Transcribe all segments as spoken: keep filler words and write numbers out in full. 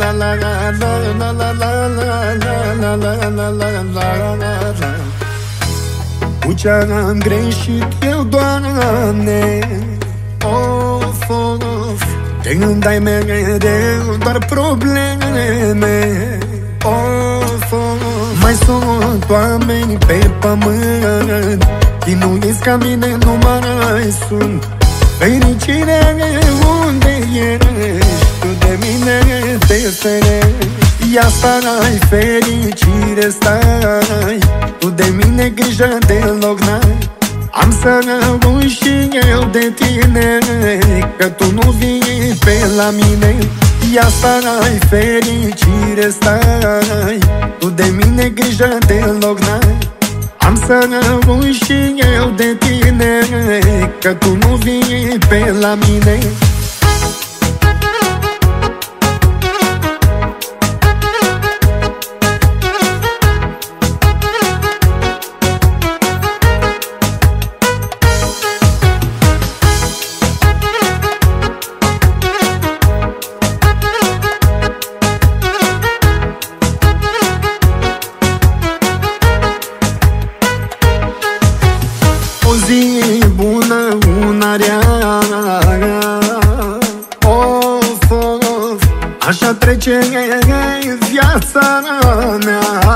Cu ce-am greșit eu, Doamne, of, of, te gândai mereu doar probleme, of, of. Mai sunt oameni pe pământ, chinuiți ca mine nu mai sunt. Fericire, unde ești? Tu de mine te ferești. Ia stai, fericire, stai, tu de mine grijă deloc n-ai. Am să rămân și eu de tine, că tu nu vii pe la mine. Ia stai, fericire, stai, tu de mine grijă deloc n-ai. Am să rămân și eu de tine, că tu nu vii pe la mine. O zi bună, una rea, of, of, așa trece viața mea.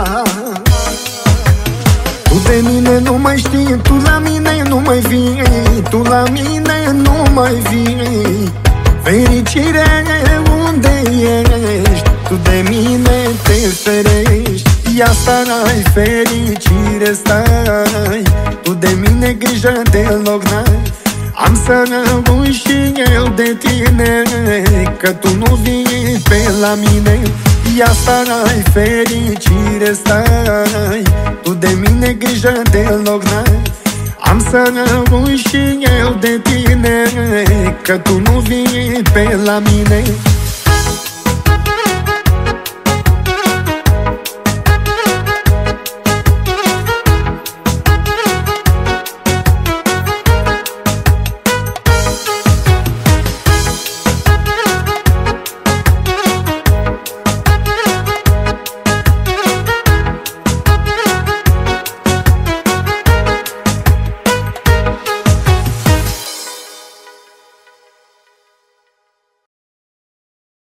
Tu de mine nu mai știi, tu la mine nu mai vii, tu la mine nu mai vii. Fericire, unde ești? Tu de mine te ferești. Ia stai, fericire, stai, tu de mine grijă deloc n-ai. Am să rămân și eu de tine, că tu nu vii pe la mine. Ia stai, fericire, stai, tu de mine grijă deloc n-ai. Am să rămân și eu de tine, că tu nu vii pe la mine.